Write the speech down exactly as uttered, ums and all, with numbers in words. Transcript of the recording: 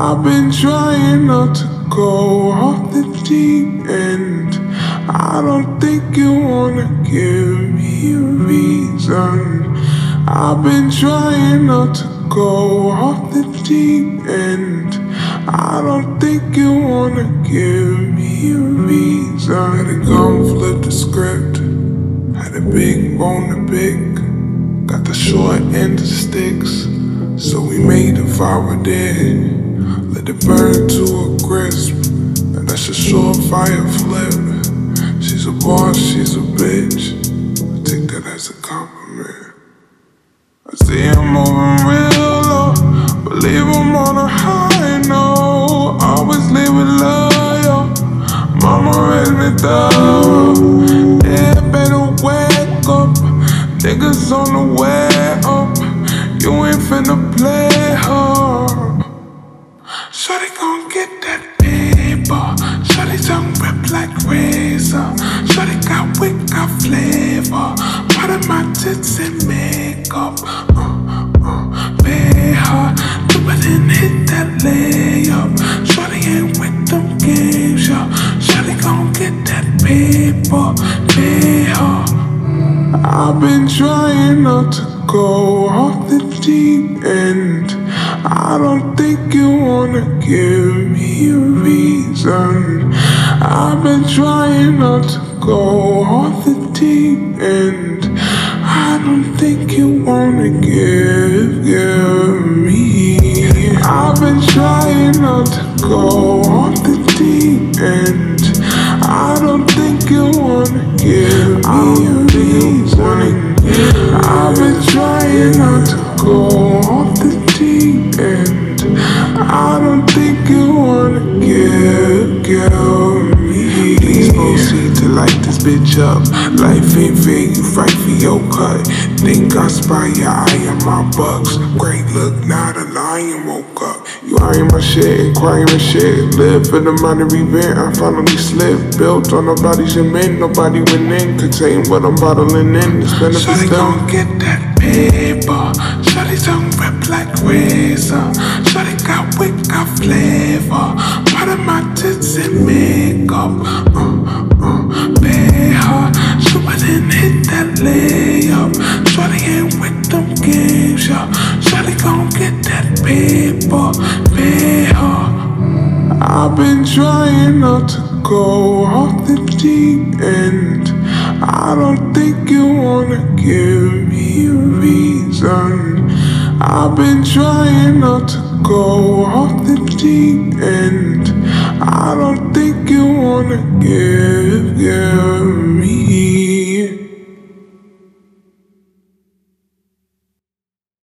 I've been trying not to go off the deep end. I don't think you wanna give me a reason. I've been trying not to go off the deep end. I don't think you wanna give me a reason. Had to go flip the script. Had a big bone to pick. Got the short end of sticks, so we made a fire dead. Let it burn to a crisp, and that's a surefire flip. She's a boss, she's a bitch. I take that as a compliment. I see I'm moving real low, believe I'm on a high note. Always leave it loyal. Mama raised me thorough. Yeah, better wake up. Niggas on the way up. You ain't finna play hard. Shawty gon' get that paper. Shawty tongue rip like razor. Shawty got wit, got flavor. Part of my tits and makeup. Uh, uh, pay her. Do it and hit that layup. Shawty ain't with them games, yo. Shawty gon' get that paper. Pay her. I've been trying not to go off the deep end. I don't think you wanna give me a reason. I've been trying not to go off the deep end. I don't think you wanna give, give me. I've been trying not to go off the deep end. I don't think you wanna give me a reason. I've been trying not to go off the deep end. I don't think you wanna give, give me. Please proceed to light this bitch up. Life ain't fair, you fight for your cut. Think I spy your eye on my bucks. Great look, not a lion woke up. You eyeing my shit, inquiring shit. Live for the modern event, I finally slipped. Built on nobody's cement, nobody went in. Contain what I'm bottling in, it's benefits done. Shawty gon' get that paper. Shawty tongue rip like razor. Shawty got wit, got flavor. Part of my tits and makeup. Uh, uh, pay her. Shoot it and hit that layup. Shawty ain't with them games, yo. Shawty gon' get that paper. Pay her. I've been trying not to go off the deep end. I don't think you wanna give me a reason. I've been trying not to go off the deep end. I don't think you wanna give